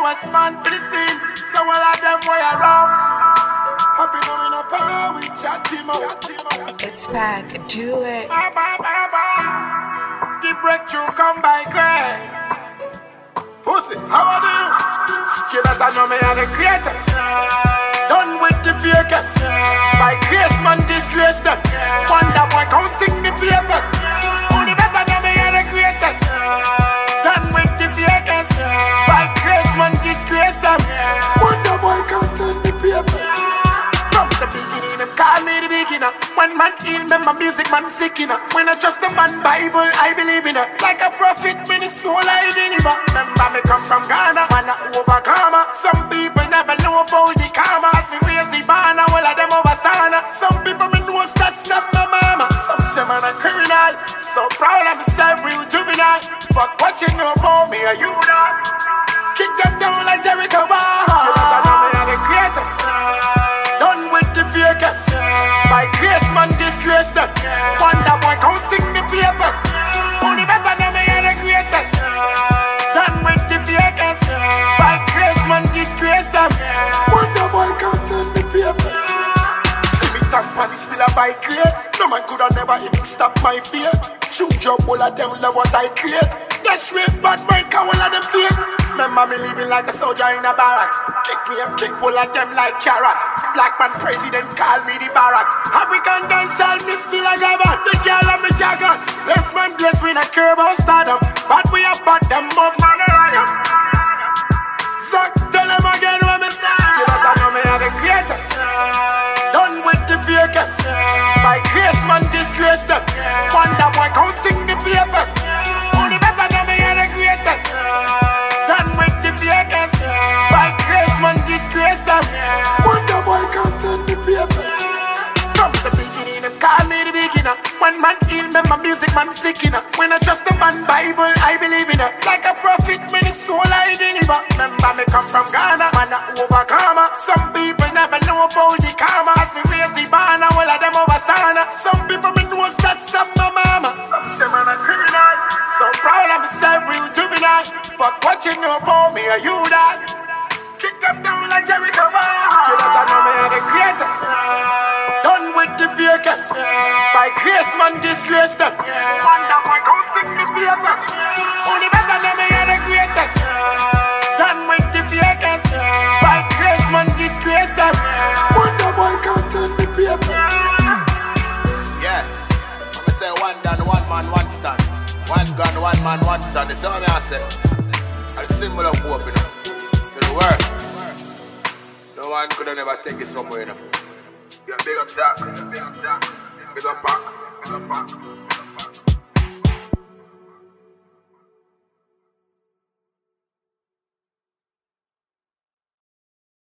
newest man for this team. So all of them way around. Have you know in a power, we chat him out. It's back, do it. The breakthrough come by grace. Pussy, how are you? You better know me and the greatest. Done with the fakers. By grace man disgrace them. Wonder boy counting the papers. Only better know me and the greatest. Done with the fakers. By grace man disgrace them. Wonder boy counting the papers. From the beginning, them call me the beginner. One man heal me, my music man sick in. When I trust the man Bible, I believe in it. Like a prophet, me the soul I deliver. Remember me come from Ghana, man I overcome. Some people never know about the karma. As me raise the banner, all of them overstand. Some people me know stats not my mama. Some say man a criminal, so proud of myself, real juvenile. Fuck what you know about me, are you not? Kick them down like Jericho bar. You better know me are the greatest. Done with the fakers. By grace man disgrace them. Wonder boy counting the papers. Only better know me are the greatest. Done with the fakers. By grace man disgrace them. Wonder boy counting the papers. See me stamp on this pillar by grace. No man could have never even stop my fear. Shoot job all of them love what I create. That's straight bad mind can all of them fake. Remember me living like a soldier in a barracks. Kick me and kick all of them like carrot. Black man president call me the barrack. African dancehall me still a govern. The girl of me jagger. Bless man bless we not care about stardom. But we are bad them up man around. So tell them again what me say. You better know me are the greatest. Done with the fakers. By grace man disgrace them. Wonder boy counting the papers. Only better know me are the greatest. Done with the fakers. By grace man disgrace them. Wonder boy counting the papers. From the beginning them call me the beginner. One man heal me, my music man sick in. When I trust the man Bible, I believe in it. Like a prophet, me the soul I deliver. Remember me come from Ghana, man I overcome. Some people never know about the karma. As me raise the banner, all of them overstand. Some people me know stats stop my mama. Some say man a criminal, so proud of myself, real juvenile. Fuck what you know about me, are you that? Kick them down like Jericho bar. You better know me are the greatest. Done with the fakers. By grace man disgrace them. Wonder boy counting the papers. Only better know me are the greatest. Done with the fakers. By grace man disgrace them. Wonder boy counting the papers. Yeah, I'm say one done, one man, one stand. One gun, one man, one stand. That's all I say. A symbol of hope, you know, to the world. No one could have never take it somewhere, you know. Yeah, big up Zach, big up Zach, big up Pac, big up Pac.